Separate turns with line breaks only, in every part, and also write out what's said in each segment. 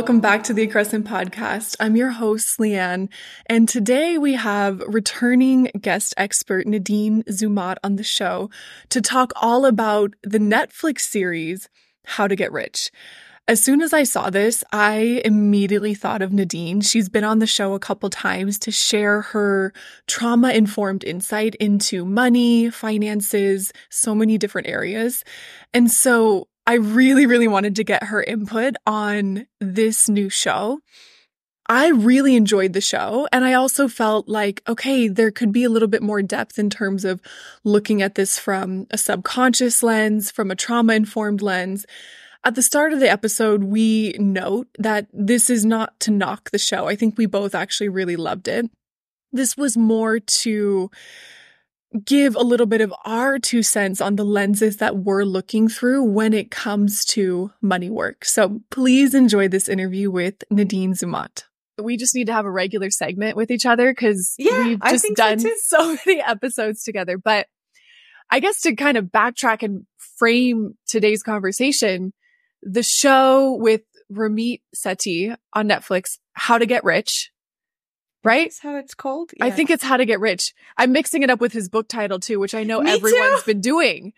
welcome back to the Crescent Podcast. I'm your host, Leanne, and today we have returning guest expert Nadine Zumot on the show to talk all about the Netflix series, How to Get Rich. As soon as I saw this, I immediately thought of Nadine. She's been on the show a couple times to share her trauma-informed insight into money, finances, so many different areas. And so I really wanted to get her input on this new show. I really enjoyed the show, and I also felt like, okay, there could be a little bit more depth in terms of looking at this from a subconscious lens, from a trauma-informed lens. At the start of the episode, we note that this is not to knock the show. I think we both actually really loved it. This was more to give a little bit of our 2 cents on the lenses that we're looking through when it comes to money work. So please enjoy this interview with Nadine Zumot. We just need to have a regular segment with each other because we've just done so many episodes together. But I guess to kind of backtrack and frame today's conversation, the show with Ramit Sethi on Netflix, How to Get Rich, right?
That's how it's called? Yeah.
I think it's How to Get Rich. I'm mixing it up with his book title too, which I know everyone's been doing.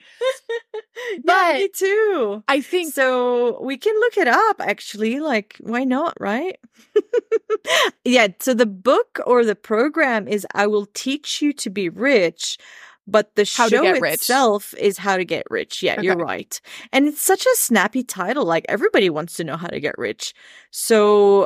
But me too.
I think
so. We can look it up actually. Like, why not, right? Yeah. So the book or the program is I Will Teach You to Be Rich. But the show itself is How to Get Rich. Yeah, okay. You're right. And it's such a snappy title. Like, everybody wants to know how to get rich. So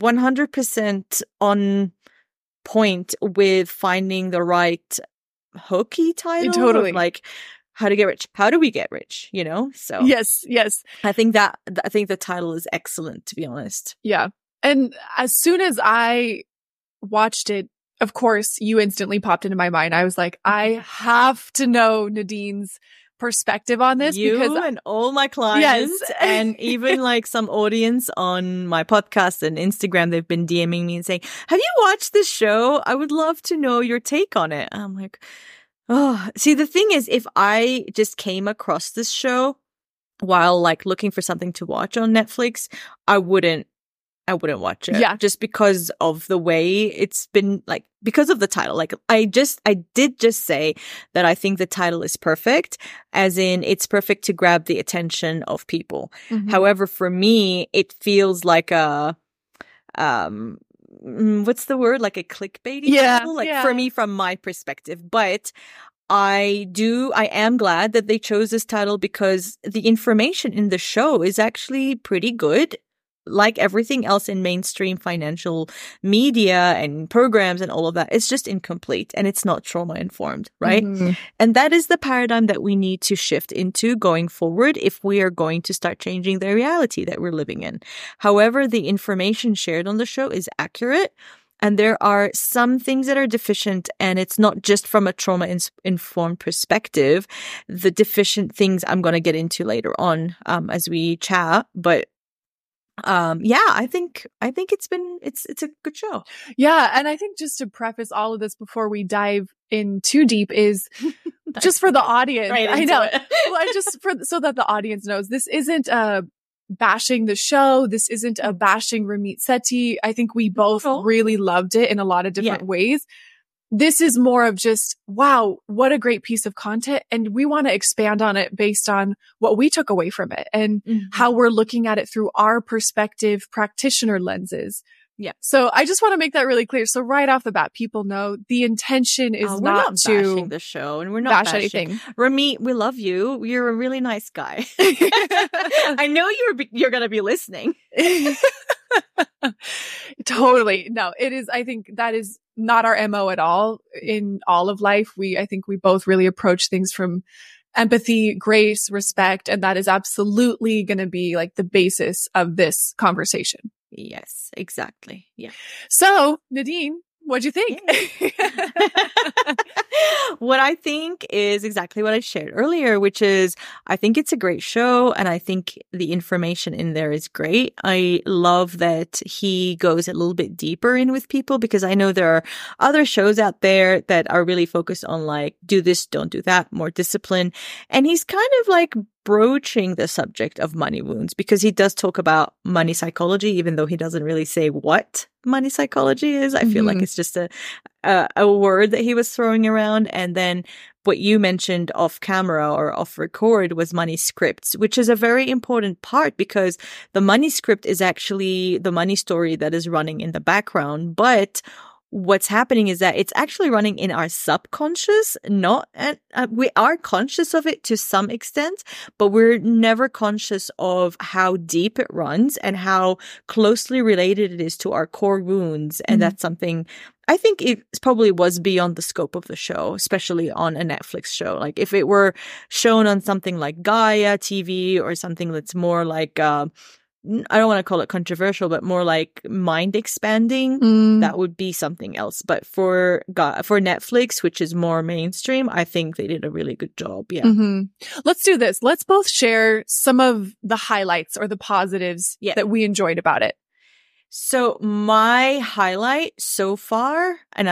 100% on point with finding the right hooky title.
Totally.
Of like, how to get rich. How do we get rich? You know? So
yes.
I think the title is excellent, to be honest.
Yeah. And as soon as I watched it, of course, you instantly popped into my mind. I was like, I have to know Nadine's perspective on this
because and all my clients and even like some audience on my podcast and Instagram, they've been DMing me and saying, have you watched this show? I would love to know your take on it. I'm like, oh, see, the thing is, if I just came across this show while like looking for something to watch on Netflix, I wouldn't watch it.
Yeah.
Just because of the way it's been, like, because of the title. Like, I did just say that I think the title is perfect, as in it's perfect to grab the attention of people. Mm-hmm. However, for me, it feels like a, what's the word? Like a clickbaity title? Like, for me, from my perspective. But I am glad that they chose this title because the information in the show is actually pretty good. Like everything else in mainstream financial media and programs and all of that, it's just incomplete and it's not trauma informed, right? Mm-hmm. And that is the paradigm that we need to shift into going forward if we are going to start changing the reality that we're living in. However, the information shared on the show is accurate. And there are some things that are deficient, and it's not just from a trauma-informed perspective. The deficient things I'm going to get into later on as we chat, but I think it's a good show.
Yeah, and I think just to preface all of this before we dive in too deep is just for the audience.
Right,
I know. Well, so that the audience knows, this isn't bashing the show. This isn't a bashing Ramit Sethi. I think we both really loved it in a lot of different ways. This is more of just, wow, what a great piece of content. And we want to expand on it based on what we took away from it and how we're looking at it through our perspective, practitioner lenses.
Yeah.
So I just want to make that really clear. So right off the bat, people know the intention is not to
bashing the show, and we're not bashing anything. Ramit, we love you. You're a really nice guy. I know you're going to be listening.
Totally. No, it is. I think that is not our MO at all in all of life. I think we both really approach things from empathy, grace, respect, and that is absolutely going to be like the basis of this conversation.
Yes, exactly. Yeah.
So, Nadine, what'd you think?
What I think is exactly what I shared earlier, which is I think it's a great show and I think the information in there is great. I love that he goes a little bit deeper in with people because I know there are other shows out there that are really focused on like, do this, don't do that, more discipline. And he's kind of like broaching the subject of money wounds, because he does talk about money psychology, even though he doesn't really say what money psychology is. I feel like it's just a word that he was throwing around. And then what you mentioned off camera or off record was money scripts, which is a very important part, because the money script is actually the money story that is running in the background. But what's happening is that it's actually running in our subconscious, we are conscious of it to some extent, but we're never conscious of how deep it runs and how closely related it is to our core wounds. And that's something I think it probably was beyond the scope of the show, especially on a Netflix show. Like if it were shown on something like Gaia TV or something that's more like, I don't want to call it controversial, but more like mind expanding, that would be something else. But for Netflix, which is more mainstream, I think they did a really good job. Yeah.
Let's do this. Let's both share some of the highlights or the positives that we enjoyed about it.
So my highlight so far, and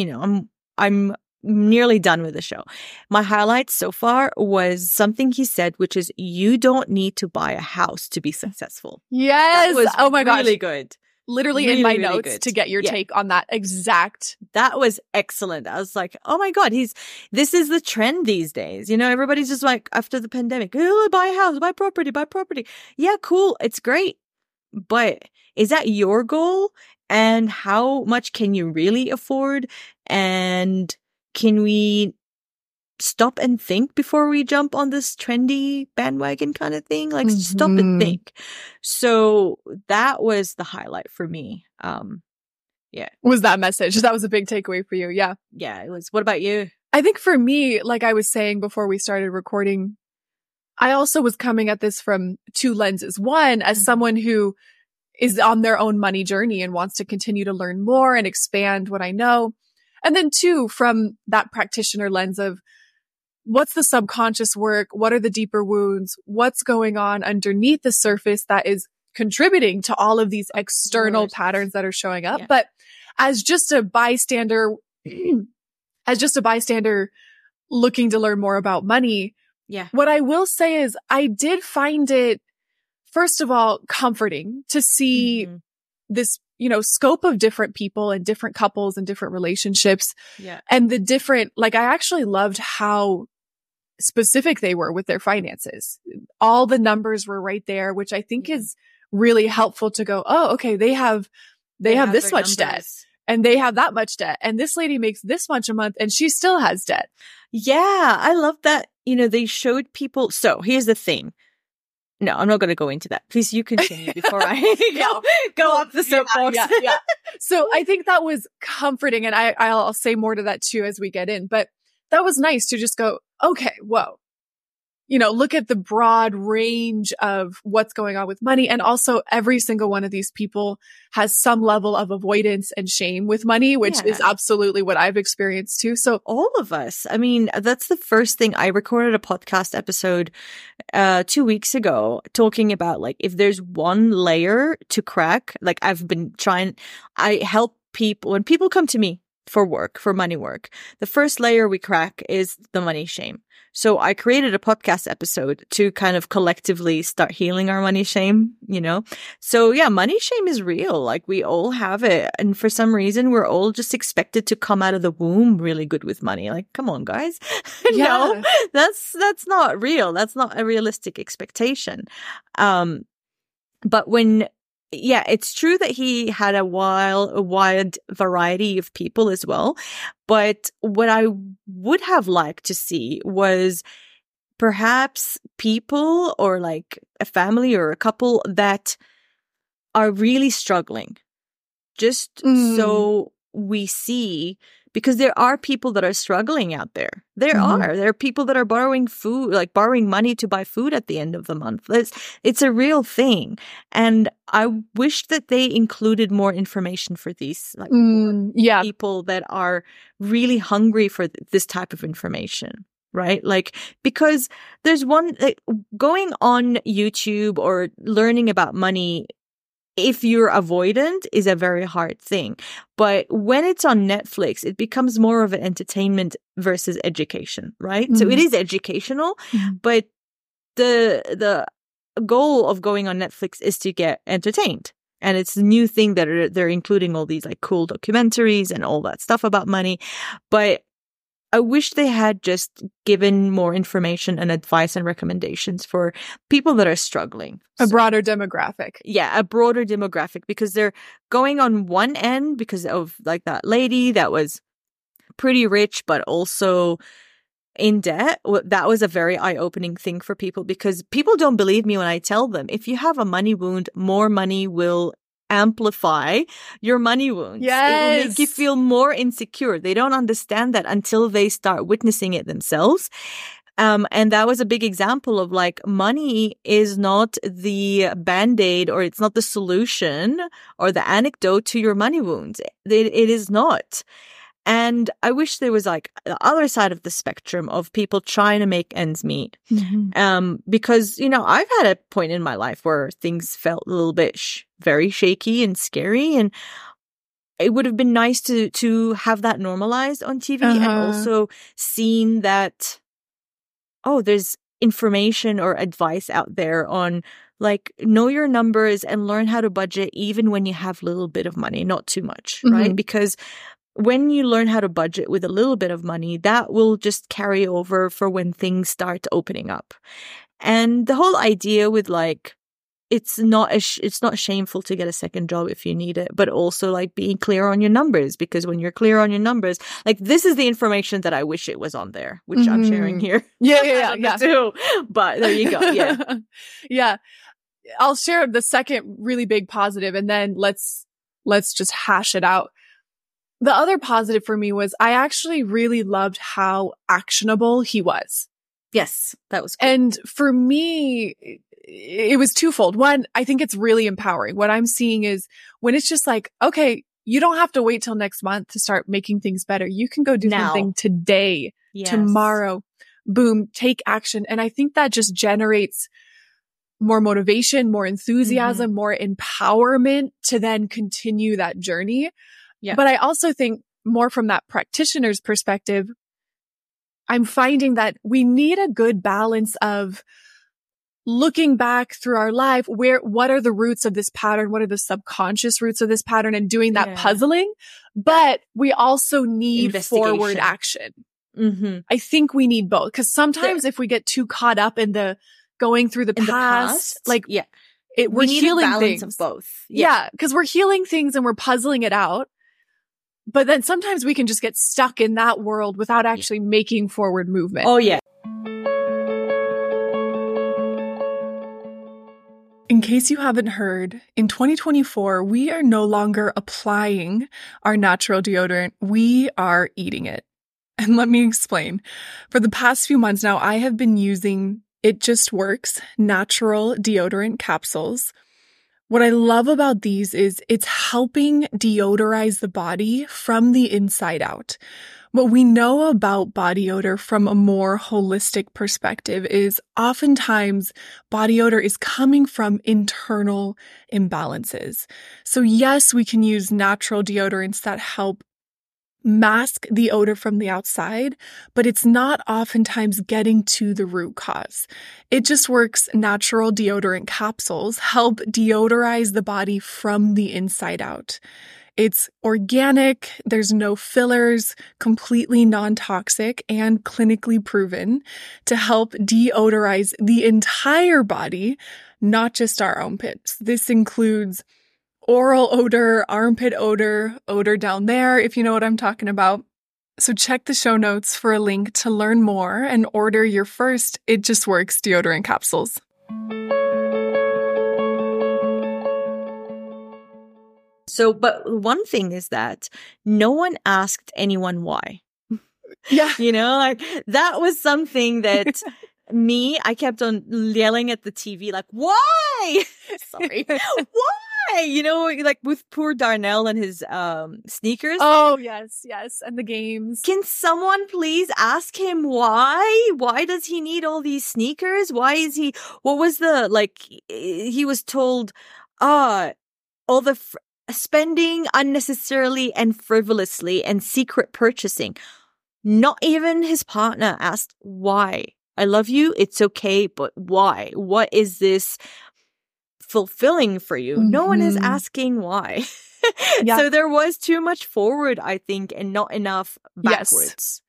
I'm nearly done with the show. My highlight so far was something he said, which is you don't need to buy a house to be successful.
Yes.
That was
oh my gosh.
Really good.
Literally really, in my notes good. To get your take on that exact.
That was excellent. I was like, oh my God, this is the trend these days. Everybody's just like, after the pandemic, oh, buy a house, buy property. Yeah, cool. It's great. But is that your goal? And how much can you really afford? And can we stop and think before we jump on this trendy bandwagon kind of thing? Like stop and think. So that was the highlight for me. Yeah.
Was that message? That was a big takeaway for you. Yeah.
Yeah, it was. What about you?
I think for me, like I was saying before we started recording, I also was coming at this from two lenses. One, as someone who is on their own money journey and wants to continue to learn more and expand what I know. And then two, from that practitioner lens of what's the subconscious work? What are the deeper wounds? What's going on underneath the surface that is contributing to all of these external patterns that are showing up? Yeah. But as just a bystander, looking to learn more about money, what I will say is I did find it, first of all, comforting to see this, scope of different people and different couples and different relationships. Yeah. And the different, I actually loved how specific they were with their finances. All the numbers were right there, which I think is really helpful to go, oh, okay, they have this much debt and they have that much debt. And this lady makes this much a month and she still has debt.
Yeah. I love that. They showed people. So here's the thing. No, I'm not going to go into that. Please, you continue before I go up the soapbox.
Yeah. So I think that was comforting. And I'll say more to that too as we get in. But that was nice to just go, okay, whoa. Look at the broad range of what's going on with money. And also every single one of these people has some level of avoidance and shame with money, which is absolutely what I've experienced too. So
all of us, I mean, that's the first thing. I recorded a podcast episode 2 weeks ago talking about if there's one layer to crack, I help people when people come to me for money work. The first layer we crack is the money shame. So I created a podcast episode to kind of collectively start healing our money shame, So yeah, money shame is real. We all have it. And for some reason, we're all just expected to come out of the womb really good with money. Come on, guys. No, that's not real. That's not a realistic expectation. But it's true that he had a wide variety of people as well. But what I would have liked to see was perhaps people or a family or a couple that are really struggling. Just so we see, because there are people that are struggling out there. There are people that are borrowing borrowing money to buy food at the end of the month. It's a real thing. And I wish that they included more information for these people that are really hungry for this type of information. Right? Because there's one, going on YouTube or learning about money, if you're avoidant, is a very hard thing. But when it's on Netflix, it becomes more of an entertainment versus education, right? So it is educational, but the goal of going on Netflix is to get entertained. And it's a new thing that they're including all these like cool documentaries and all that stuff about money. But I wish they had just given more information and advice and recommendations for people that are struggling.
A broader demographic.
Yeah, a broader demographic, because they're going on one end because of like that lady that was pretty rich, but also in debt. That was a very eye-opening thing for people, because people don't believe me when I tell them, if you have a money wound, more money will amplify your money wounds.
Yes.
It will make you feel more insecure. They don't understand that until they start witnessing it themselves. And that was a big example of like, money is not the band-aid, or it's not the solution or the antidote to your money wounds. It is not. And I wish there was like the other side of the spectrum of people trying to make ends meet.
Mm-hmm.
Because, you know, I've had a point in my life where things felt a little bit very shaky and scary. And it would have been nice to have that normalized on TV, and also seen that, oh, there's information or advice out there on like, know your numbers and learn how to budget even when you have a little bit of money, not too much,
Mm-hmm.
right? Because when you learn how to budget with a little bit of money, that will just carry over for when things start opening up. And the whole idea with like, it's not shameful to get a second job if you need it, but also like being clear on your numbers, because when you're clear on your numbers, like this is the information that I wish it was on there, which I'm sharing here.
Yeah.
Too. But there you go. Yeah.
Yeah. I'll share the second really big positive, and then let's just hash it out. The other positive for me was I actually really loved how actionable he was.
Yes, that was cool.
And for me, it was twofold. One, I think it's really empowering. What I'm seeing is when it's just like, okay, you don't have to wait till next month to start making things better. You can go do something today, tomorrow, boom, take action. And I think that just generates more motivation, more enthusiasm, more empowerment to then continue that journey. Yeah. But I also think more from that practitioner's perspective, I'm finding that we need a good balance of looking back through our life, what are the roots of this pattern? What are the subconscious roots of this pattern, and doing that puzzling? But we also need forward action. Mm-hmm. I think we need both, because sometimes if we get too caught up in the going through the past, like we're healing things
of both.
Yeah, because we're healing things and we're puzzling it out. But then sometimes we can just get stuck in that world without actually making forward movement.
Oh, yeah.
In case you haven't heard, in 2024, we are no longer applying our natural deodorant. We are eating it. And let me explain. For the past few months now, I have been using It Just Works natural deodorant capsules. What I love about these is it's helping deodorize the body from the inside out. What we know about body odor from a more holistic perspective is oftentimes body odor is coming from internal imbalances. So yes, we can use natural deodorants that help mask the odor from the outside, but it's not oftentimes getting to the root cause. It Just Works natural deodorant capsules help deodorize the body from the inside out. It's organic, there's no fillers, completely non-toxic, and clinically proven to help deodorize the entire body, not just our armpits. This includes oral odor, armpit odor, odor down there, if you know what I'm talking about. So check the show notes for a link to learn more and order your first It Just Works deodorant capsules.
So, but one thing is that no one asked anyone why.
Yeah.
You know, like that was something that I kept on yelling at the TV, like, why? Sorry. Why? You know, like with poor Darnell and his sneakers.
Oh, yes. And the games.
Can someone please ask him why? Why does he need all these sneakers? Why is he, what was he was told, all the spending unnecessarily and frivolously and secret purchasing. Not even his partner asked why. I love you. It's okay. But why? What is this fulfilling for you? Mm-hmm. No one is asking why. Yeah. So there was too much forward, I think, and not enough backwards.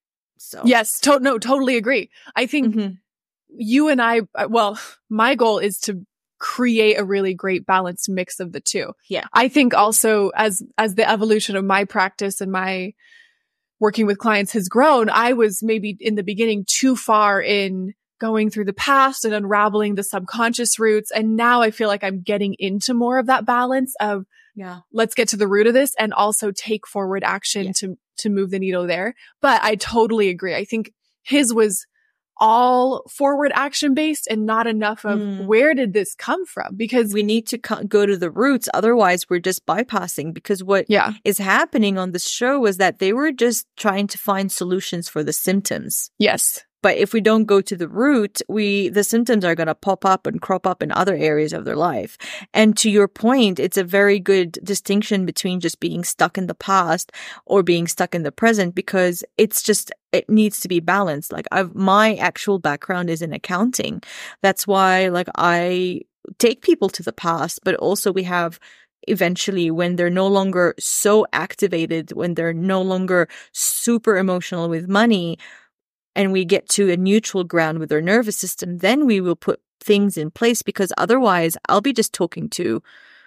Yes. Totally agree. I think you and I, my goal is to create a really great balanced mix of the two.
Yeah.
I think also as the evolution of my practice and my working with clients has grown, I was maybe in the beginning too far in going through the past and unraveling the subconscious roots. And now I feel like I'm getting into more of that balance of, let's get to the root of this and also take forward action to move the needle there. But I totally agree. I think his was all forward action based and not enough of where did this come from? Because
we need to go to the roots. Otherwise, we're just bypassing, because what is happening on this show is that they were just trying to find solutions for the symptoms.
Yes.
But if we don't go to the root, the symptoms are going to pop up and crop up in other areas of their life. And to your point, it's a very good distinction between just being stuck in the past or being stuck in the present, because it needs to be balanced. Like my actual background is in accounting. That's why I take people to the past, but also we have eventually when they're no longer so activated, when they're no longer super emotional with money, and we get to a neutral ground with their nervous system, then we will put things in place, because otherwise I'll be just talking to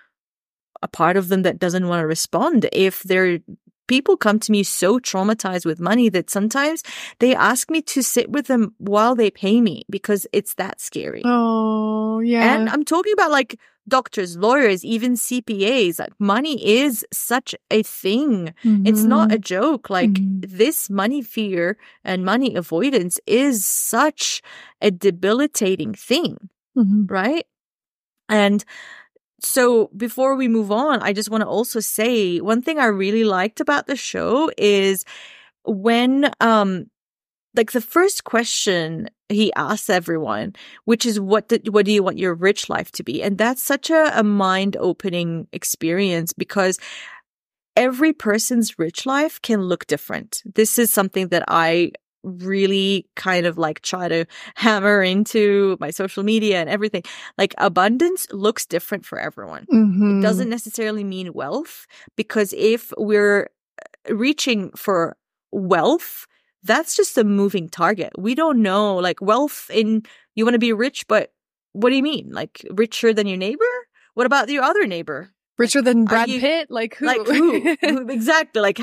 a part of them that doesn't want to respond. If people come to me so traumatized with money that sometimes they ask me to sit with them while they pay me, because it's that scary.
Oh, yeah.
And I'm talking about doctors, lawyers, even CPAs. Money is such a thing. Mm-hmm. It's not a joke. This money fear and money avoidance is such a debilitating thing, right? And so before we move on, I just want to also say one thing I really liked about the show is when, the first question he asks everyone, which is what do you want your rich life to be? And that's such a mind-opening experience, because every person's rich life can look different. This is something that I really kind of try to hammer into my social media and everything. Abundance looks different for everyone. Mm-hmm. It doesn't necessarily mean wealth, because if we're reaching for wealth, that's just a moving target. We don't know, wealth you want to be rich, but what do you mean? Richer than your neighbor? What about your other neighbor?
Richer than Brad Pitt? Who?
Who? Exactly.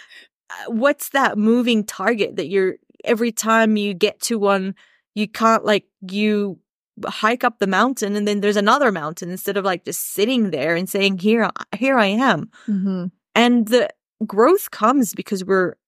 What's that moving target that every time you get to one, you can't, you hike up the mountain and then there's another mountain, instead of just sitting there and saying, here I am. Mm-hmm. And the growth comes because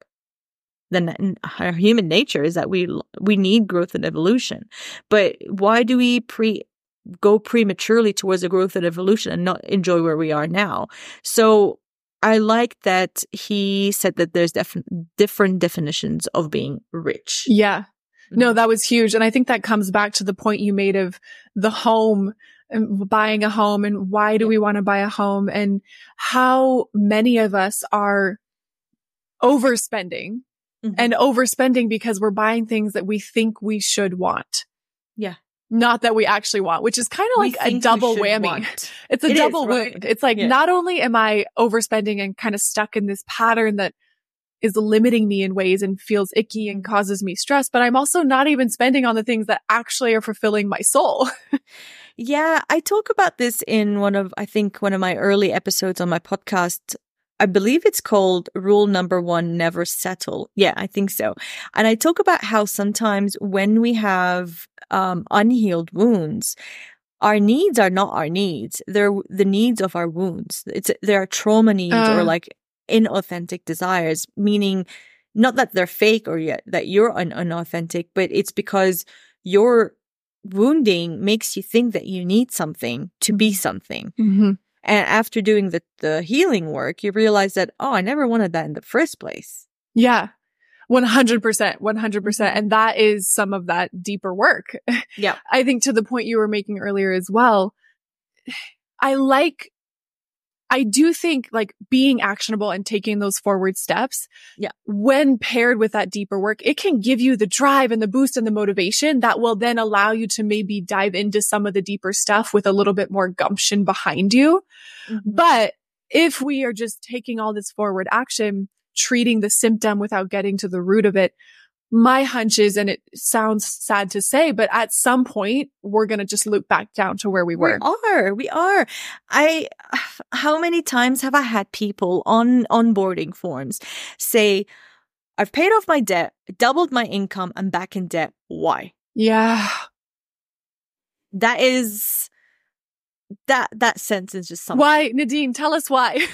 our human nature is that we need growth and evolution. But why do we go prematurely towards the growth and evolution and not enjoy where we are now? So I like that he said that there's different definitions of being rich.
Yeah. No, that was huge. And I think that comes back to the point you made of the home and buying a home, and why do we want to buy a home, and how many of us are overspending. Mm-hmm. And overspending because we're buying things that we think we should want.
Yeah.
Not that we actually want, which is kind of like a double whammy. It's a double wound. It's not only am I overspending and kind of stuck in this pattern that is limiting me in ways and feels icky and causes me stress, but I'm also not even spending on the things that actually are fulfilling my soul.
Yeah. I talk about this in one of my early episodes on my podcast. I believe it's called Rule Number 1, Never Settle. Yeah, I think so. And I talk about how sometimes when we have unhealed wounds, our needs are not our needs. They're the needs of our wounds. They are trauma needs or inauthentic desires, meaning not that they're fake or that you're unauthentic, but it's because your wounding makes you think that you need something to be something. Mm-hmm. And after doing the healing work, you realize that, I never wanted that in the first place.
Yeah. 100%. And that is some of that deeper work.
Yeah.
I think to the point you were making earlier as well, I like I do think like being actionable and taking those forward steps, when paired with that deeper work, it can give you the drive and the boost and the motivation that will then allow you to maybe dive into some of the deeper stuff with a little bit more gumption behind you. But if we are just taking all this forward action, treating the symptom without getting to the root of it, my hunch is, and it sounds sad to say, but at some point we're going to just loop back down to where we were.
We are. How many times have I had people on onboarding forms say, I've paid off my debt, doubled my income, I'm back in debt. Why?
Yeah.
That sentence is just something.
Why, Nadine? Tell us why.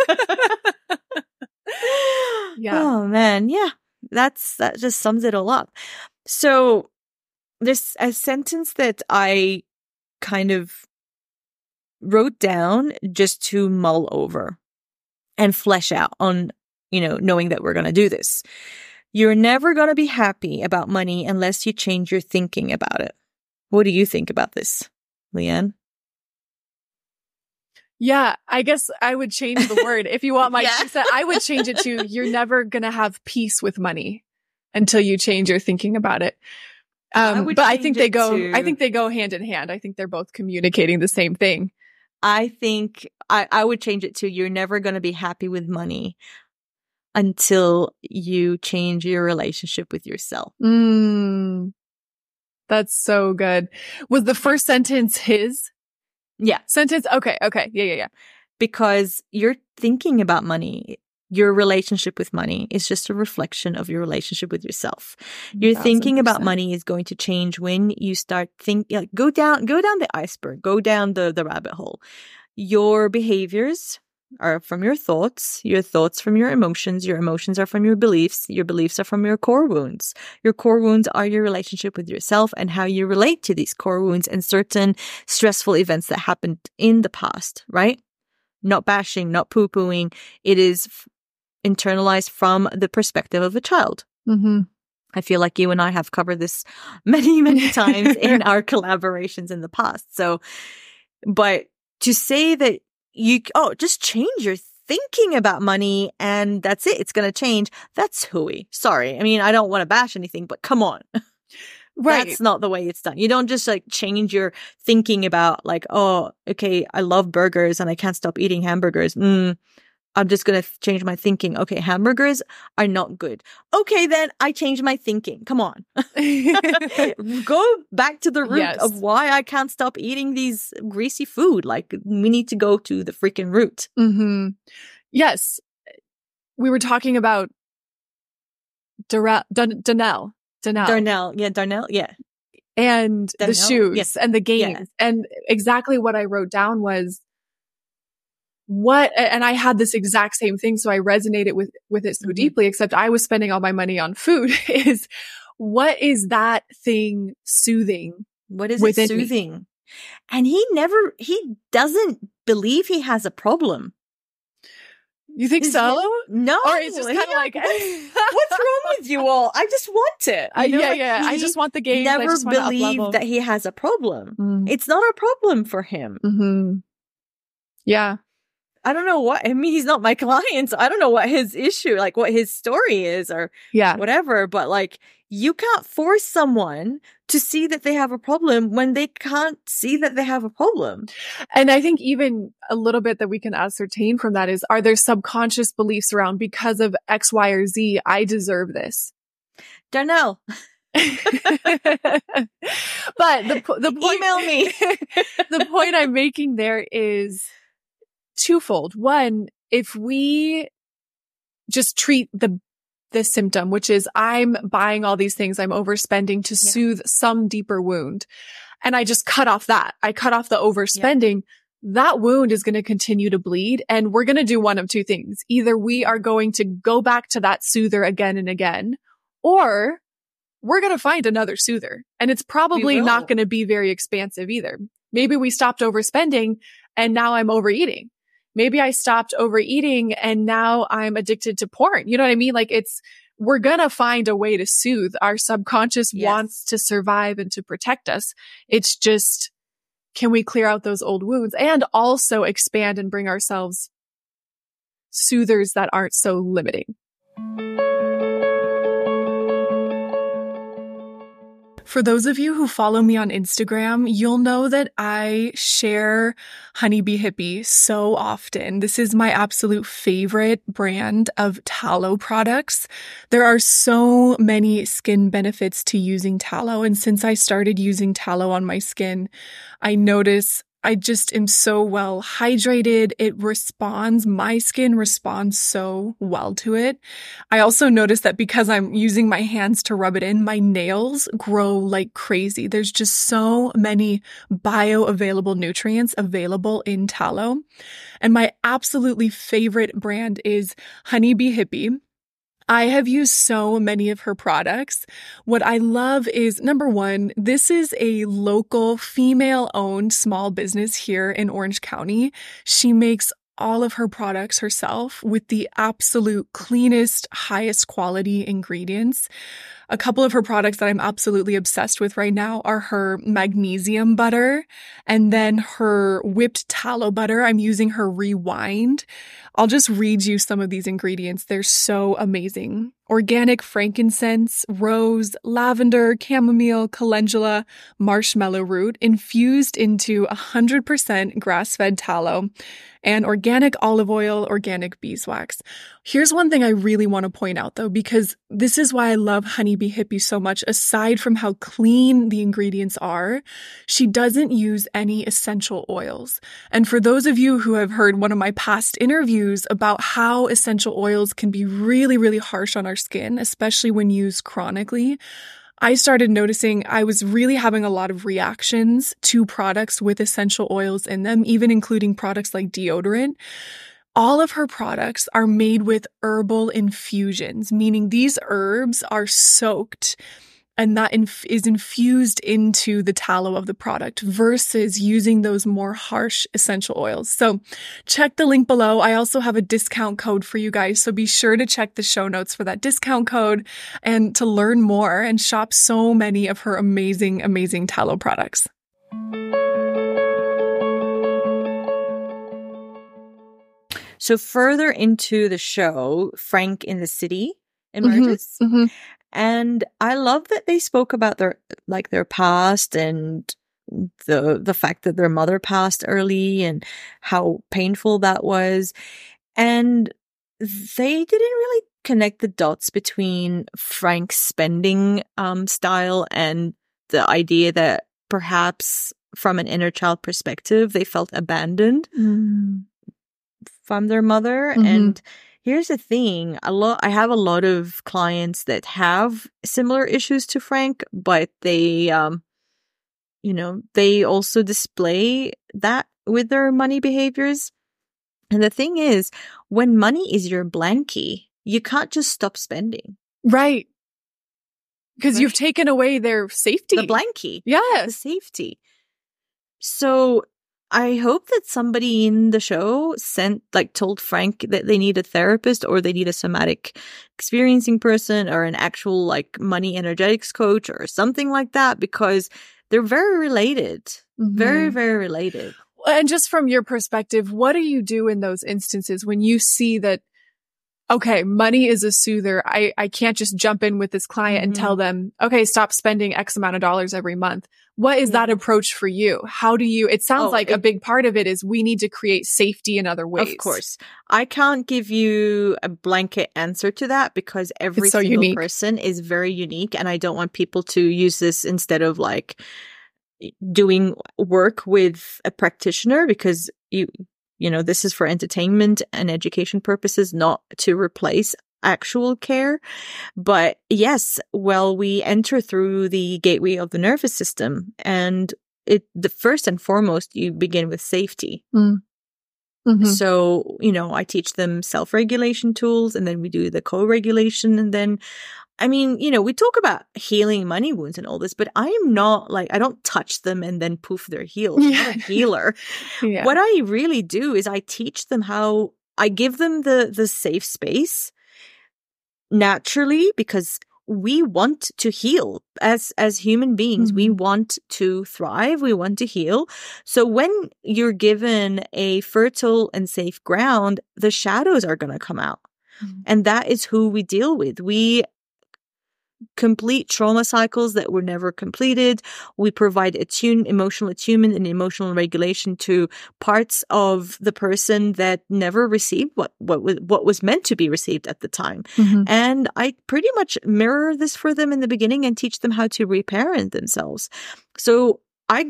Oh man. Yeah. That just sums it all up. So there's a sentence that I kind of wrote down just to mull over and flesh out on, knowing that we're going to do this. You're never going to be happy about money unless you change your thinking about it. What do you think about this, Leanne?
Yeah, I guess I would change the word. If you want my piece, I would change it to, you're never going to have peace with money until you change your thinking about it. But I think they go hand in hand. I think they're both communicating the same thing.
I think I would change it to, you're never going to be happy with money until you change your relationship with yourself.
That's so good. Was the first sentence his?
Yeah.
Sentence? Okay. Yeah.
Because you're thinking about money. Your relationship with money is just a reflection of your relationship with yourself. Your thinking about money is going to change when you start go down the iceberg, go down the rabbit hole. Your behaviors are from your thoughts from your emotions are from your beliefs are from your core wounds. Your core wounds are your relationship with yourself and how you relate to these core wounds and certain stressful events that happened in the past, right? Not bashing, not poo-pooing. It is internalized from the perspective of a child. I feel like you and I have covered this many, many times in our collaborations in the past. So, but to say that just change your thinking about money and that's it. It's going to change. That's hooey. Sorry. I mean, I don't want to bash anything, but come on. Right. That's not the way it's done. You don't just change your thinking about oh, okay, I love burgers and I can't stop eating hamburgers. I'm just going to change my thinking. Okay, hamburgers are not good. Okay, then I change my thinking. Come on. Go back to the root of why I can't stop eating these greasy food. We need to go to the freaking root.
Yes. We were talking about Darnell.
Yeah, Darnell. Yeah.
And Darnell, the shoes and the games. Yeah. And exactly what I wrote down was, and I had this exact same thing, so I resonated with it so deeply, except I was spending all my money on food, is what is that thing soothing?
What is it soothing? Me? And he doesn't believe he has a problem.
You think so?
No.
Or it's just kind of
what's wrong with you all? I just want it.
I just want the game.
Never believed that he has a problem. It's not a problem for him.
Yeah.
I don't know what, he's not my client, so I don't know what his issue, what his story is or whatever, but you can't force someone to see that they have a problem when they can't see that they have a problem.
And I think even a little bit that we can ascertain from that is, are there subconscious beliefs around, because of X, Y, or Z, I deserve this?
Darnell.
But the point,
email me.
The point I'm making there is twofold. One, if we just treat the symptom, which is I'm buying all these things, I'm overspending to soothe some deeper wound, and I just cut off that. I cut off the overspending. That wound is going to continue to bleed, and we're going to do one of two things. Either we are going to go back to that soother again and again, or we're going to find another soother, and it's probably not going to be very expansive either. Maybe we stopped overspending and now I'm overeating. Maybe I stopped overeating and now I'm addicted to porn. You know what I mean? We're going to find a way to soothe. Our subconscious wants to survive and to protect us. It's just can we clear out those old wounds and also expand and bring ourselves soothers that aren't so limiting. For those of you who follow me on Instagram, you'll know that I share Honeybee Hippie so often. This is my absolute favorite brand of tallow products. There are so many skin benefits to using tallow. And since I started using tallow on my skin, I notice I just am so well hydrated. My skin responds so well to it. I also noticed that because I'm using my hands to rub it in, my nails grow like crazy. There's just so many bioavailable nutrients available in tallow. And my absolutely favorite brand is Honeybee Hippie. I have used so many of her products. What I love is, number one, this is a local female-owned small business here in Orange County. She makes all of her products herself with the absolute cleanest, highest quality ingredients. A couple of her products that I'm absolutely obsessed with right now are her magnesium butter and then her whipped tallow butter. I'm using her Rewind. I'll just read you some of these ingredients. They're so amazing. Organic frankincense, rose, lavender, chamomile, calendula, marshmallow root infused into 100% grass-fed tallow and organic olive oil, organic beeswax. Here's one thing I really want to point out though, because this is why I love Honeybee Hippie so much. Aside from how clean the ingredients are, she doesn't use any essential oils. And for those of you who have heard one of my past interviews about how essential oils can be really, really harsh on our skin, especially when used chronically, I started noticing I was really having a lot of reactions to products with essential oils in them, even including products like deodorant. All of her products are made with herbal infusions, meaning these herbs are soaked and that is infused into the tallow of the product versus using those more harsh essential oils. So check the link below. I also have a discount code for you guys, so be sure to check the show notes for that discount code and to learn more and shop so many of her amazing, amazing tallow products.
So further into the show, Frank in the City emerges. Mm-hmm, mm-hmm. And I love that they spoke about their past and the fact that their mother passed early and how painful that was. And they didn't really connect the dots between Frank's spending style and the idea that perhaps from an inner child perspective, they felt abandoned from their mother. Mm-hmm. And here's the thing, I have a lot of clients that have similar issues to Frank, but they, they also display that with their money behaviors. And the thing is, when money is your blankie, you can't just stop spending.
Right. Because you've taken away their safety.
The blankie.
Yeah.
The safety. So I hope that somebody in the show told Frank that they need a therapist or they need a somatic experiencing person or an actual money energetics coach or something like that, because they're very related. Mm-hmm. Very, very related.
And just from your perspective, what do you do in those instances when you see that, okay, money is a soother. I can't just jump in with this client and tell them, okay, stop spending X amount of dollars every month. What is that approach for you? How do you, it sounds like a big part of it is we need to create safety in other ways.
Of course. I can't give you a blanket answer to that because every single person is very unique. And I don't want people to use this instead of doing work with a practitioner, because this is for entertainment and education purposes, not to replace actual care. But yes, we enter through the gateway of the nervous system, and the first and foremost, you begin with safety. Mm-hmm. So, I teach them self-regulation tools, and then we do the co-regulation, and then we talk about healing money wounds and all this, but I am not I don't touch them and then poof, they're healed. I'm not a healer. Yeah. What I really do is I teach them I give them the safe space naturally, because we want to heal as human beings. We want to thrive. We want to heal. So when you're given a fertile and safe ground, the shadows are going to come out. And that is who we deal with. We complete trauma cycles that were never completed. We provide emotional attunement and emotional regulation to parts of the person that never received what was meant to be received at the time. And I pretty much mirror this for them in the beginning and teach them how to reparent themselves. So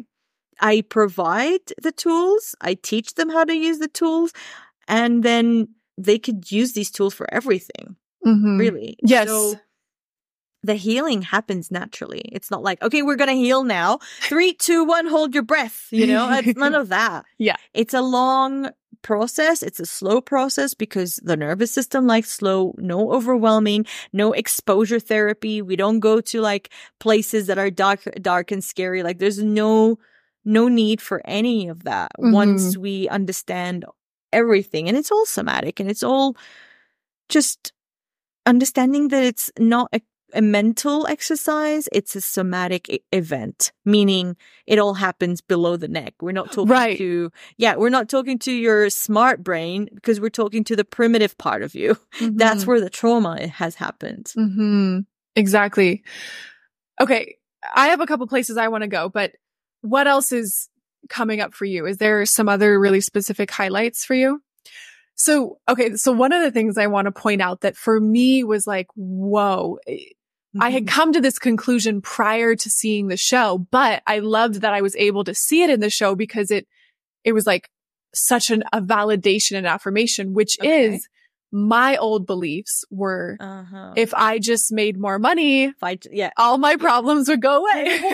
I provide the tools, I teach them how to use the tools, and then they could use these tools for everything. Really.
Yes.
So the healing happens naturally. It's not like, okay, we're going to heal now. 3, 2, 1, hold your breath. It's none of that.
Yeah.
It's a long process. It's a slow process because the nervous system likes slow, no overwhelming, no exposure therapy. We don't go to like places that are dark and scary. Like there's no need for any of that once we understand everything. And it's all somatic, and it's all just understanding that it's not a mental exercise, it's a somatic event, meaning it all happens below the neck. We're not talking we're not talking to your smart brain, because we're talking to the primitive part of you. That's where the trauma has happened.
Exactly. Okay. I have a couple places I want to go, but what else is coming up for you? Is there some other really specific highlights for you? So one of the things I want to point out that for me was like, whoa, I had come to this conclusion prior to seeing the show, but I loved that I was able to see it in the show because it was like such a validation and affirmation, which is my old beliefs were, if I just made more money, all my problems would go away.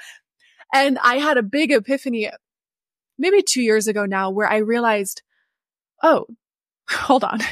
And I had a big epiphany maybe 2 years ago now where I realized, oh, hold on.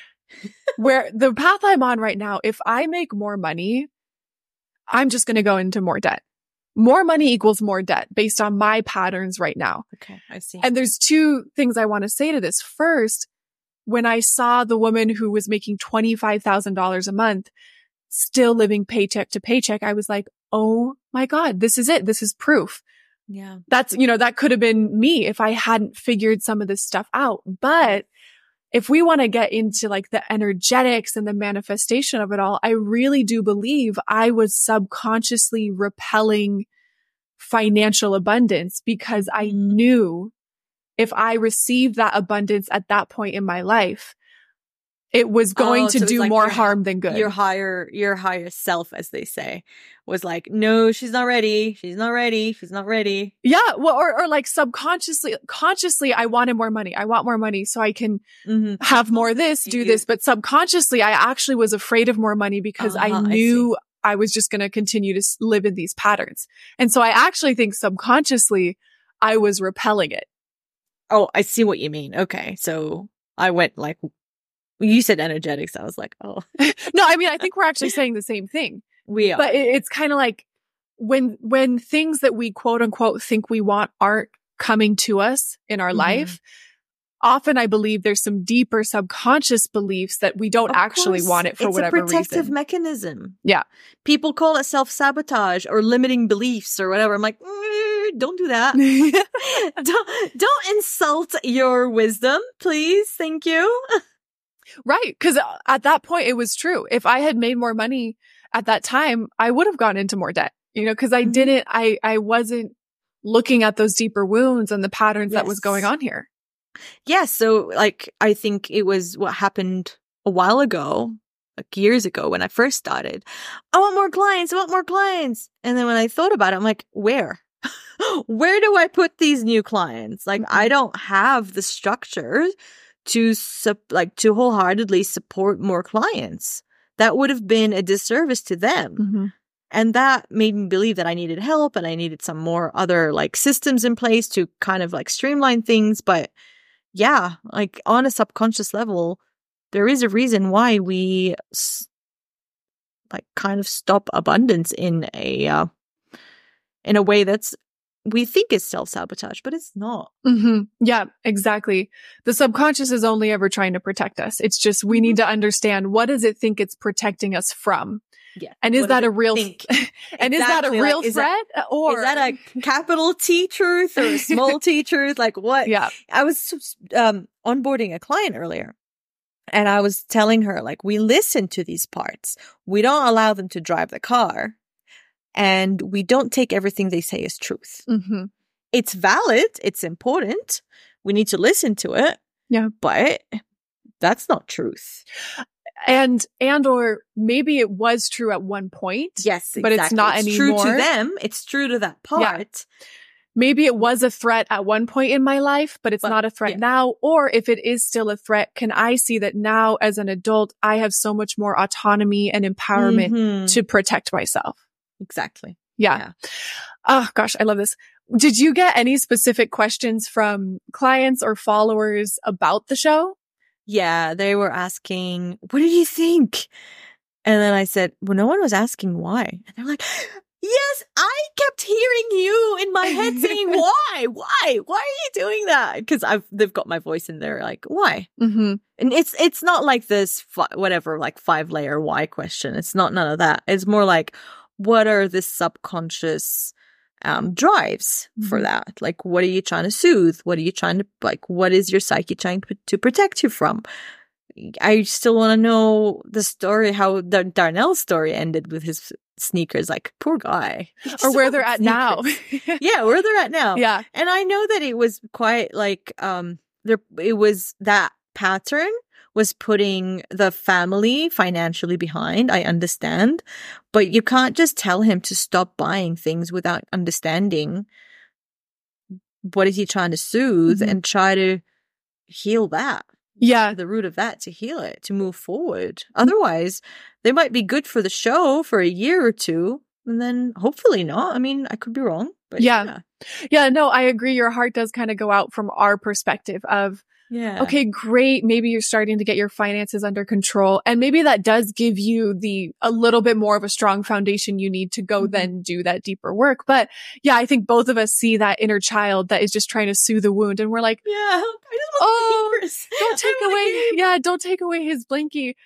Where the path I'm on right now, if I make more money, I'm just going to go into more debt. More money equals more debt based on my patterns right now.
Okay, I see.
And there's two things I want to say to this. First, when I saw the woman who was making $25,000 a month, still living paycheck to paycheck, I was like, oh my God, this is it. This is proof.
Yeah.
That's, that could have been me if I hadn't figured some of this stuff out. But if we want to get into like the energetics and the manifestation of it all, I really do believe I was subconsciously repelling financial abundance because I knew if I received that abundance at that point in my life, it was going to do more harm than good.
Your higher self, as they say, was like, no, she's not ready. She's not ready. She's not ready.
Yeah. Well, or like consciously, I wanted more money. I want more money so I can have more of this, do this. But subconsciously, I actually was afraid of more money because I knew I was just going to continue to live in these patterns. And so I actually think subconsciously I was repelling it.
Oh, I see what you mean. Okay. So I went like, you said energetics. I was like, oh.
No, I mean, I think we're actually saying the same thing.
We are.
But it's kind of like when things that we quote unquote think we want aren't coming to us in our life, often I believe there's some deeper subconscious beliefs that we don't actually want it for whatever reason.
It's a protective mechanism.
Yeah.
People call it self-sabotage or limiting beliefs or whatever. I'm like, don't do that. Don't insult your wisdom, please. Thank you.
Right. Because at that point, it was true. If I had made more money at that time, I would have gone into more debt, because I wasn't looking at those deeper wounds and the patterns that was going on here.
Yeah. So like, I think it was what happened a while ago, like years ago when I first started. I want more clients. I want more clients. And then when I thought about it, I'm like, where? Where do I put these new clients? Like, I don't have the structure to wholeheartedly support more clients. That would have been a disservice to them. And that made me believe that I needed help and I needed some more other like systems in place to kind of like streamline things. But yeah, like on a subconscious level, there is a reason why we like kind of stop abundance in a way that's we think is self-sabotage, but it's not.
Mm-hmm. Yeah, exactly. The subconscious is only ever trying to protect us. It's just we need to understand, what does it think it's protecting us from?
Yeah.
And is that a real and is that a real threat, or
is that a capital T truth or a small T truth? Like what?
Yeah.
I was onboarding a client earlier, and I was telling her, like, we listen to these parts. We don't allow them to drive the car, and we don't take everything they say as truth.
Mm-hmm.
It's valid. It's important. We need to listen to it.
Yeah.
But that's not truth.
And or maybe it was true at one point.
Yes, exactly.
But it's not
it's
anymore.
True to them. It's true to that part.
Yeah. Maybe it was a threat at one point in my life, but it's not a threat now. Or if it is still a threat, can I see that now as an adult, I have so much more autonomy and empowerment to protect myself?
Exactly.
Yeah. Oh gosh, I love this. Did you get any specific questions from clients or followers about the show?
Yeah, they were asking, what do you think? And then I said, well, no one was asking why. And they're like, yes, I kept hearing you in my head saying, why? Why are you doing that? Because they've got my voice in there, like, why?
Mm-hmm.
And it's not like this, like 5-layer why question. It's not none of that. It's more like, what are the subconscious drives for that? Like, what are you trying to soothe? What are you trying to, like, what is your psyche trying to protect you from? I still want to know the story, how the Darnell story ended with his sneakers. Like, poor guy.
Or where they're at now.
Yeah, where they're at now.
Yeah.
And I know that it was quite like, it was that pattern was putting the family financially behind. I understand. But you can't just tell him to stop buying things without understanding what is he trying to soothe and try to heal that.
Yeah.
The root of that, to heal it, to move forward. Otherwise, they might be good for the show for a year or two, and then hopefully not. I mean, I could be wrong, but
yeah. No, I agree. Your heart does kind of go out from our perspective of, okay, great. Maybe you're starting to get your finances under control. And maybe that does give you a little bit more of a strong foundation you need to go then do that deeper work. But yeah, I think both of us see that inner child that is just trying to soothe the wound. And we're like,
I just want
don't take away his blankie.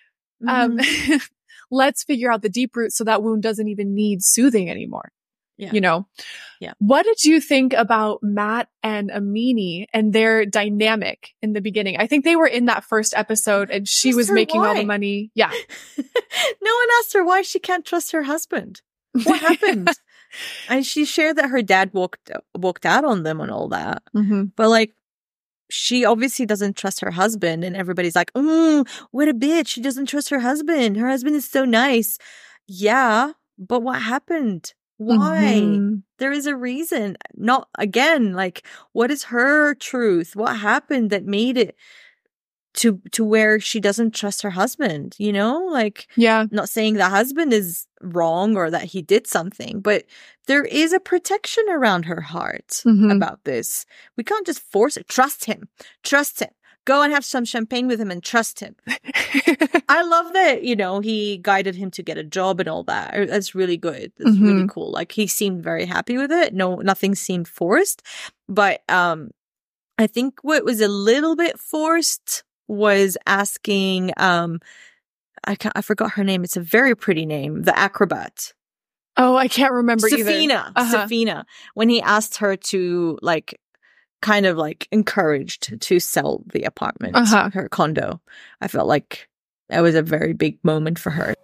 Let's figure out the deep root so that wound doesn't even need soothing anymore.
Yeah.
You know?
Yeah.
What did you think about Matt and Amini and their dynamic in the beginning? I think they were in that first episode and she was making all the money. Yeah.
No one asked her why she can't trust her husband. What happened? And she shared that her dad walked out on them and all that. But like, she obviously doesn't trust her husband, and everybody's like, what a bitch. She doesn't trust her husband. Her husband is so nice. Yeah. But what happened? Why? There is a reason. Not again, like, what is her truth? What happened that made it to where she doesn't trust her husband, you know? Like, not saying the husband is wrong or that he did something, but there is a protection around her heart about this. We can't just force it. Trust him. Go and have some champagne with him and trust him. I love that, you know, he guided him to get a job and all that. That's really good. That's really cool. Like, he seemed very happy with it. No, nothing seemed forced. But I think what was a little bit forced was asking, I forgot her name. It's a very pretty name. The acrobat.
Oh, I can't remember
Safina.
either.
Safina. When he asked her to, like, kind of like encouraged to sell the apartment, her condo. I felt like that was a very big moment for her.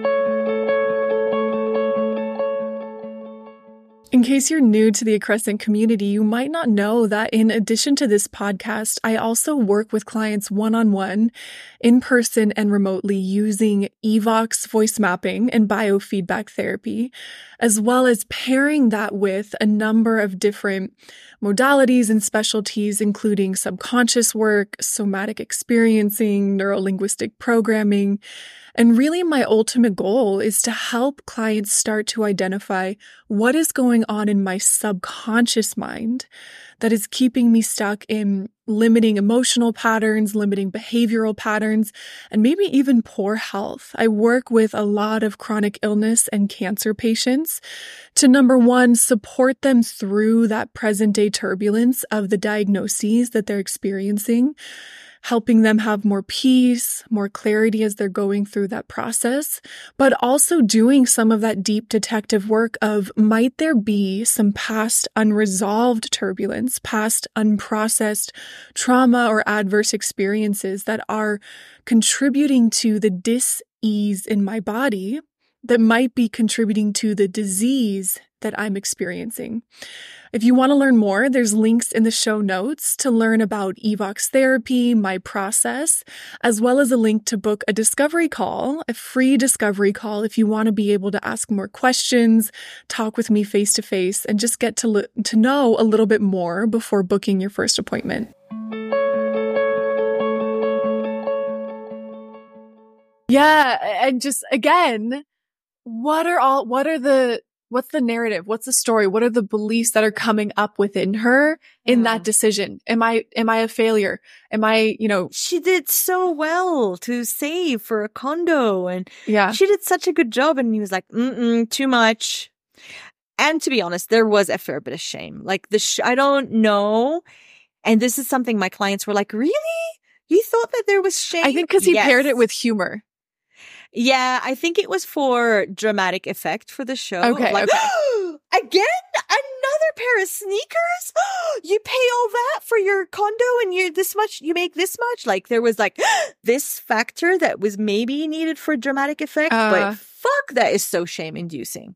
In case you're new to the Accrescent community, you might not know that in addition to this podcast, I also work with clients one-on-one, in person and remotely using Evox voice mapping and biofeedback therapy, as well as pairing that with a number of different modalities and specialties, including subconscious work, somatic experiencing, neurolinguistic programming, And really, my ultimate goal is to help clients start to identify what is going on in my subconscious mind that is keeping me stuck in limiting emotional patterns, limiting behavioral patterns, and maybe even poor health. I work with a lot of chronic illness and cancer patients to, number one, support them through that present day turbulence of the diagnoses that they're experiencing, helping them have more peace, more clarity as they're going through that process, but also doing some of that deep detective work of, might there be some past unresolved turbulence, past unprocessed trauma or adverse experiences that are contributing to the dis-ease in my body that might be contributing to the disease that I'm experiencing. If you want to learn more, there's links in the show notes to learn about Evox therapy, my process, as well as a link to book a discovery call, a free discovery call if you want to be able to ask more questions, talk with me face to face, and just get to know a little bit more before booking your first appointment. Yeah, and just again, what's the narrative? What's the story? What are the beliefs that are coming up within her in that decision? Am I a failure? Am I,
she did so well to save for a condo, and
yeah,
she did such a good job. And he was like, too much. And to be honest, there was a fair bit of shame. Like I don't know. And this is something my clients were like, really? You thought that there was shame?
I think because he paired it with humor.
Yeah, I think it was for dramatic effect for the show.
Okay,
like,
okay.
Again? Another pair of sneakers? You pay all that for your condo and you make this much? Like, there was like this factor that was maybe needed for dramatic effect, but fuck, that is so shame-inducing.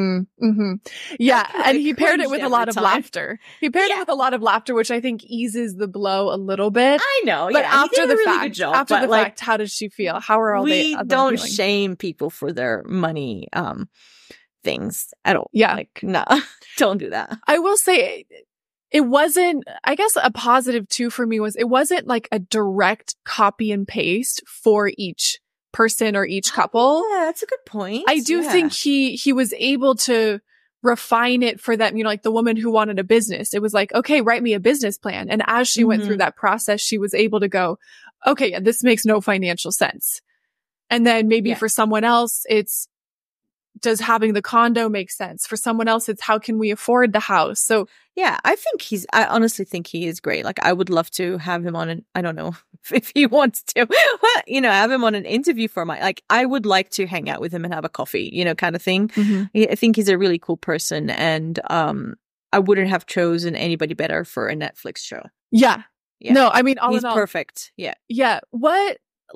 Yeah, and he paired it with a lot of laughter. He paired it with a lot of laughter, which I think eases the blow a little bit.
I know,
but after the
really
fact,
job,
after the fact, how does she feel? How are all they?
We don't shame people for their money things at all.
Yeah,
like no, don't do that.
I will say, it wasn't. I guess a positive too for me was it wasn't like a direct copy and paste for each person or each couple.
Yeah, that's a good point.
I do think he was able to refine it for them, like the woman who wanted a business. It was like, okay, write me a business plan. And as she went through that process, she was able to go, okay, yeah, this makes no financial sense. And then maybe for someone else, it's, does having the condo make sense? For someone else, it's how can we afford the house? So
yeah, I honestly think he is great. Like, I would love to have him on I don't know if he wants to, have him on an interview for I would like to hang out with him and have a coffee, kind of thing. I think he's a really cool person, and I wouldn't have chosen anybody better for a Netflix show.
Yeah. No, I mean,
he's perfect. Yeah.
Yeah. What,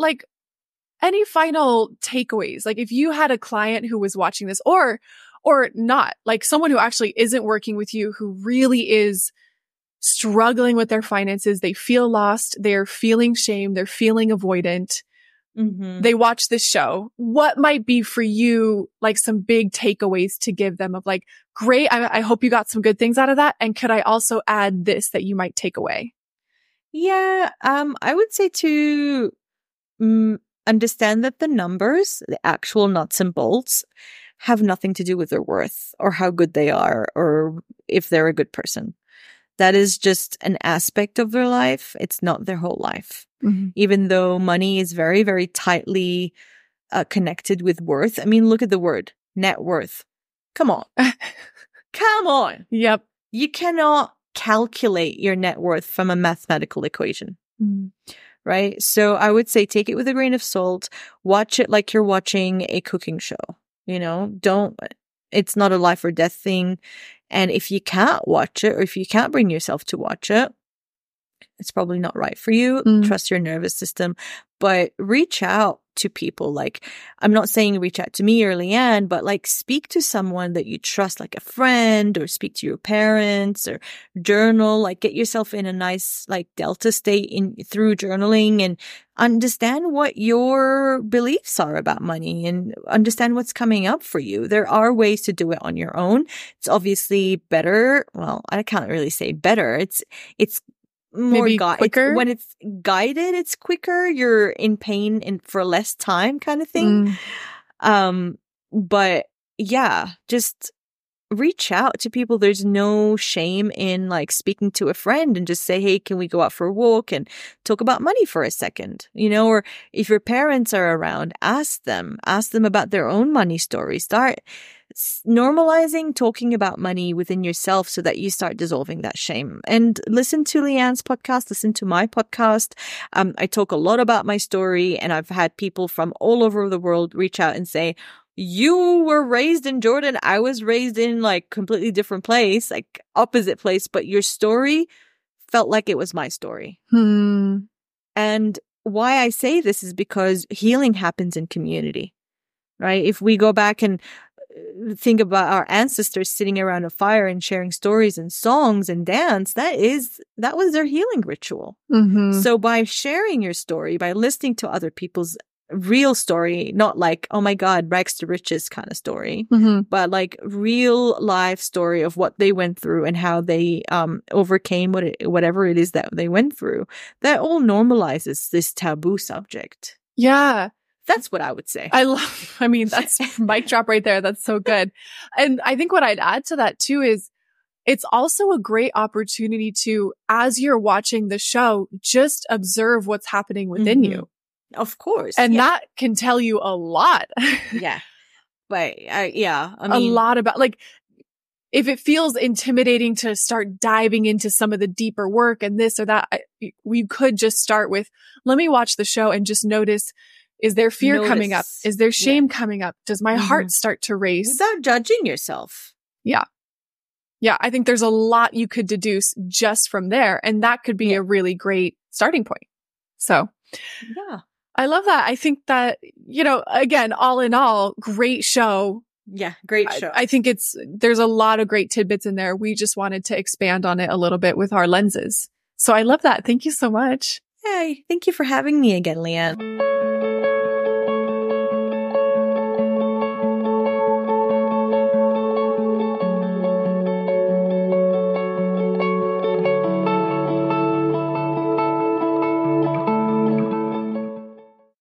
any final takeaways? Like, if you had a client who was watching this or not, like someone who actually isn't working with you, who really is struggling with their finances, they feel lost, they're feeling shame, they're feeling avoidant, they watch this show, what might be for you, like some big takeaways to give them of like, great, I hope you got some good things out of that. And could I also add this that you might take away?
Yeah. I would say to, understand that the numbers, the actual nuts and bolts, have nothing to do with their worth or how good they are or if they're a good person. That is just an aspect of their life. It's not their whole life. Even though money is very, very tightly connected with worth. I mean, look at the word net worth. Come on. Come on.
Yep.
You cannot calculate your net worth from a mathematical equation. Right? So I would say take it with a grain of salt. Watch it like you're watching a cooking show. It's not a life or death thing. And if you can't watch it, or if you can't bring yourself to watch it, it's probably not right for you. Trust your nervous system, but reach out to people. Like, I'm not saying reach out to me or Leanne, but like speak to someone that you trust, like a friend, or speak to your parents, or journal, like get yourself in a nice like delta state through journaling, and understand what your beliefs are about money and understand what's coming up for you. There are ways to do it on your own. It's obviously better. Well, I can't really say better. It's more
quicker.
When it's guided, it's quicker. You're in pain for less time kind of thing. But yeah, just reach out to people. There's no shame in like speaking to a friend and just say, hey, can we go out for a walk and talk about money for a second? You know, or if your parents are around, ask them about their own money story. Start normalizing talking about money within yourself so that you start dissolving that shame. And listen to Leanne's podcast, listen to my podcast. I talk a lot about my story, and I've had people from all over the world reach out and say, you were raised in Jordan. I was raised in like completely different place, like opposite place, but your story felt like it was my story. And why I say this is because healing happens in community, right? If we go back and think about our ancestors sitting around a fire and sharing stories and songs and dance, that was their healing ritual. So by sharing your story, by listening to other people's real story, not like, oh my God, rags to riches kind of story, but like real life story of what they went through and how they overcame whatever it is that they went through, that all normalizes this taboo subject.
Yeah.
That's what I would say.
That's mic drop right there. That's so good. And I think what I'd add to that too is it's also a great opportunity to, as you're watching the show, just observe what's happening within you.
Of course.
And that can tell you a lot.
Yeah. But I mean,
a lot about, like, if it feels intimidating to start diving into some of the deeper work and this or that, we could just start with, let me watch the show and just notice, is there fear coming up? Is there shame coming up? Does my heart start to race?
Without judging yourself.
Yeah. Yeah. I think there's a lot you could deduce just from there. And that could be a really great starting point. So
yeah,
I love that. I think that, you know, again, all in all, great show.
Yeah. Great show.
I think there's a lot of great tidbits in there. We just wanted to expand on it a little bit with our lenses. So I love that. Thank you so much.
Hey, thank you for having me again, Leanne.